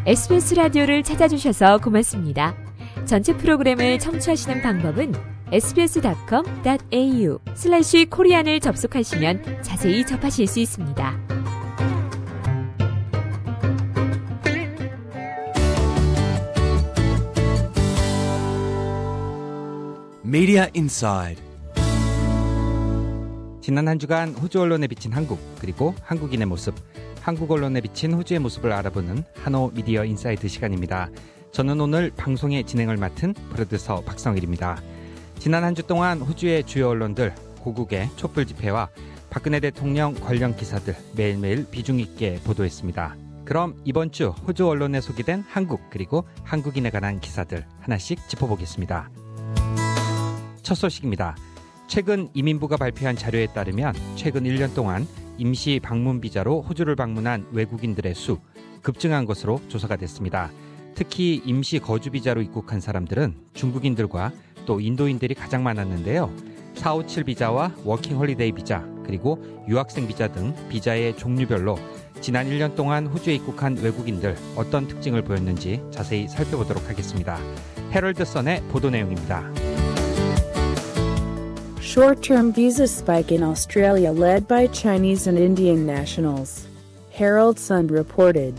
SBS 라디오를 찾아주셔서 고맙습니다. 전체 프로그램을 청취하시는 방법은 sbs.com.au/korean을 접속하시면 자세히 접하실 수 있습니다. Media Inside. 지난 한 주간 호주 언론에 비친 한국, 그리고 한국인의 모습, 한국 언론에 비친 호주의 모습을 알아보는 한호 미디어 인사이드 시간입니다. 저는 오늘 방송의 진행을 맡은 프로듀서 박성일입니다. 지난 한 주 동안 호주의 주요 언론들, 고국의 촛불 집회와 박근혜 대통령 관련 기사들 매일매일 비중 있게 보도했습니다. 그럼 이번 주 호주 언론에 소개된 한국, 그리고 한국인에 관한 기사들 하나씩 짚어보겠습니다. 첫 소식입니다. 최근 이민부가 발표한 자료에 따르면 최근 1년 동안 임시 방문 비자로 호주를 방문한 외국인들의 수 급증한 것으로 조사가 됐습니다. 특히 임시 거주 비자로 입국한 사람들은 중국인들과 또 인도인들이 가장 많았는데요. 457 비자와 워킹 홀리데이 비자, 그리고 유학생 비자 등 비자의 종류별로 지난 1년 동안 호주에 입국한 외국인들 어떤 특징을 보였는지 자세히 살펴보도록 하겠습니다. 헤럴드 선의 보도 내용입니다. Short-term visa spike in Australia led by Chinese and Indian nationals. Herald Sun reported.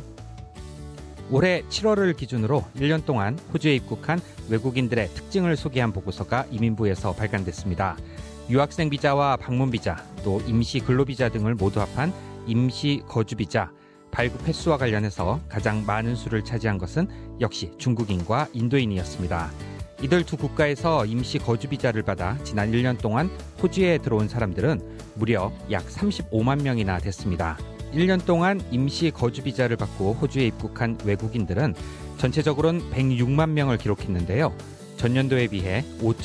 올해 7월을 기준으로 1년 동안 호주에 입국한 외국인들의 특징을 소개한 보고서가 이민부에서 발간됐습니다. 유학생 비자와 방문 비자, 또 임시 근로 비자 등을 모두 합한 임시 거주 비자, 발급 횟수와 관련해서 가장 많은 수를 차지한 것은 역시 중국인과 인도인이었습니다. 이들 두 국가에서 임시 거주 비자를 받아 지난 1년 동안 호주에 들어온 사람들은 무려 약 35만 명이나 됐습니다. 1년 동안 임시 거주 비자를 받고 호주에 입국한 외국인들은 전체적으로는 106만 명을 기록했는데요. 전년도에 비해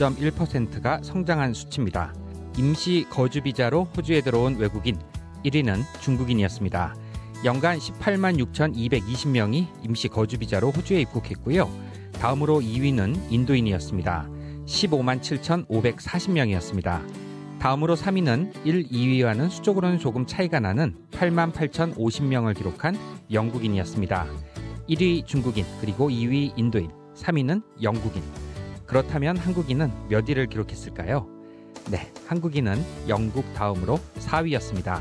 5.1%가 성장한 수치입니다. 임시 거주 비자로 호주에 들어온 외국인 1위는 중국인이었습니다. 연간 18만 6,220명이 임시 거주 비자로 호주에 입국했고요. 다음으로 2위는 인도인이었습니다. 15만 7,540명이었습니다. 다음으로 3위는 1, 2위와는 수적으로는 조금 차이가 나는 8만 8,050명을 기록한 영국인이었습니다. 1위 중국인, 그리고 2위 인도인, 3위는 영국인. 그렇다면 한국인은 몇 위를 기록했을까요? 네, 한국인은 영국 다음으로 4위였습니다.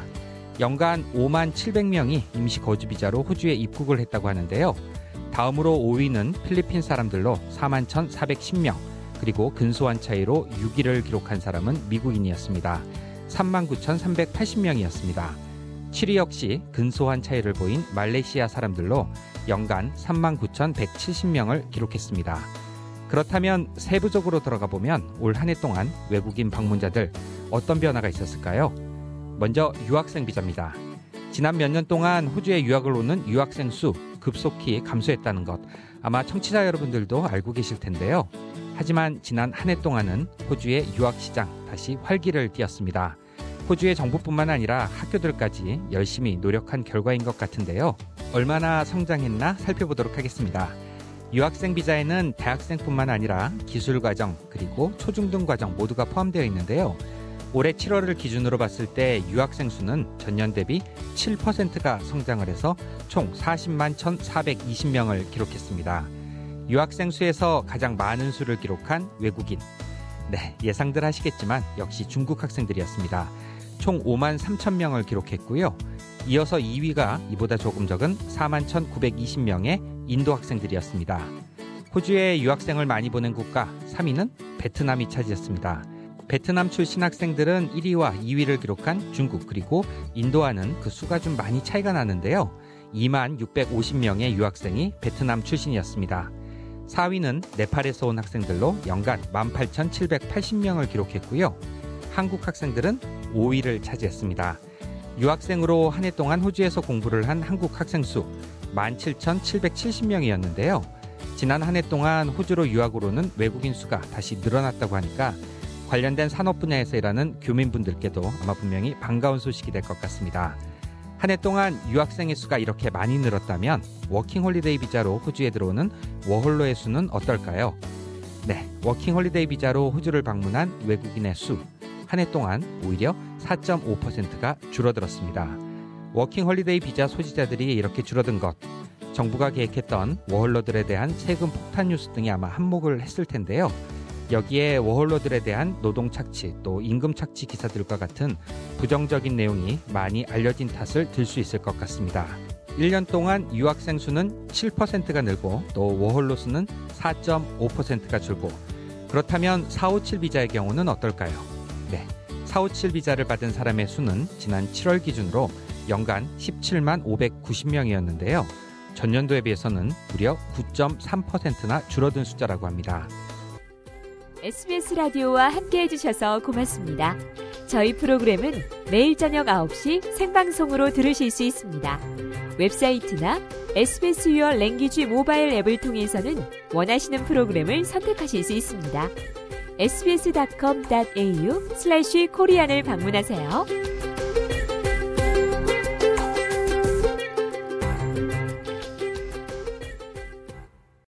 연간 5만 700명이 임시 거주 비자로 호주에 입국을 했다고 하는데요. 다음으로 5위는 필리핀 사람들로 4만 1,410명, 그리고 근소한 차이로 6위를 기록한 사람은 미국인이었습니다. 3만 9,380명이었습니다. 7위 역시 근소한 차이를 보인 말레이시아 사람들로 연간 3만 9,170명을 기록했습니다. 그렇다면 세부적으로 들어가 보면 올 한 해 동안 외국인 방문자들 어떤 변화가 있었을까요? 먼저 유학생 비자입니다. 지난 몇 년 동안 호주에 유학을 오는 유학생 수 급속히 감소했다는 것 아마 청취자 여러분들도 알고 계실 텐데요. 하지만 지난 한 해 동안은 호주의 유학시장 다시 활기를 띠었습니다. 호주의 정부뿐만 아니라 학교들까지 열심히 노력한 결과인 것 같은데요. 얼마나 성장했나 살펴보도록 하겠습니다. 유학생 비자에는 대학생뿐만 아니라 기술과정, 그리고 초중등 과정 모두가 포함되어 있는데요. 올해 7월을 기준으로 봤을 때 유학생 수는 전년 대비 7%가 성장을 해서 총 40만 1,420명을 기록했습니다. 유학생 수에서 가장 많은 수를 기록한 외국인. 네, 예상들 하시겠지만 역시 중국 학생들이었습니다. 총 5만 3천 명을 기록했고요. 이어서 2위가 이보다 조금 적은 4만 1,920명의 인도 학생들이었습니다. 호주에 유학생을 많이 보낸 국가 3위는 베트남이 차지했습니다. 베트남 출신 학생들은 1위와 2위를 기록한 중국, 그리고 인도와는 그 수가 좀 많이 차이가 나는데요. 2만 650명의 유학생이 베트남 출신이었습니다. 4위는 네팔에서 온 학생들로 연간 18,780명을 기록했고요. 한국 학생들은 5위를 차지했습니다. 유학생으로 한 해 동안 호주에서 공부를 한 한국 학생 수 17,770명이었는데요. 지난 한 해 동안 호주로 유학을 오는 외국인 수가 다시 늘어났다고 하니까 관련된 산업 분야에서 일하는 교민분들께도 아마 분명히 반가운 소식이 될 것 같습니다. 한 해 동안 유학생의 수가 이렇게 많이 늘었다면 워킹홀리데이 비자로 호주에 들어오는 워홀로의 수는 어떨까요? 네, 워킹홀리데이 비자로 호주를 방문한 외국인의 수 한 해 동안 오히려 4.5%가 줄어들었습니다. 워킹홀리데이 비자 소지자들이 이렇게 줄어든 것, 정부가 계획했던 워홀러들에 대한 세금 폭탄 뉴스 등이 아마 한몫을 했을 텐데요. 여기에 워홀러들에 대한 노동 착취 또 임금 착취 기사들과 같은 부정적인 내용이 많이 알려진 탓을 들 수 있을 것 같습니다. 1년 동안 유학생 수는 7%가 늘고 또 워홀러 수는 4.5%가 줄고, 그렇다면 457 비자의 경우는 어떨까요? 네, 457 비자를 받은 사람의 수는 지난 7월 기준으로 연간 17만 590명이었는데요. 전년도에 비해서는 무려 9.3%나 줄어든 숫자라고 합니다. SBS 라디오와 함께해 주셔서 고맙습니다. 저희 프로그램은 매일 저녁 9시 생방송으로 들으실 수 있습니다. 웹사이트나 SBS Your Language 모바일 앱을 통해서는 원하시는 프로그램을 선택하실 수 있습니다. sbs.com.au/korean을 방문하세요.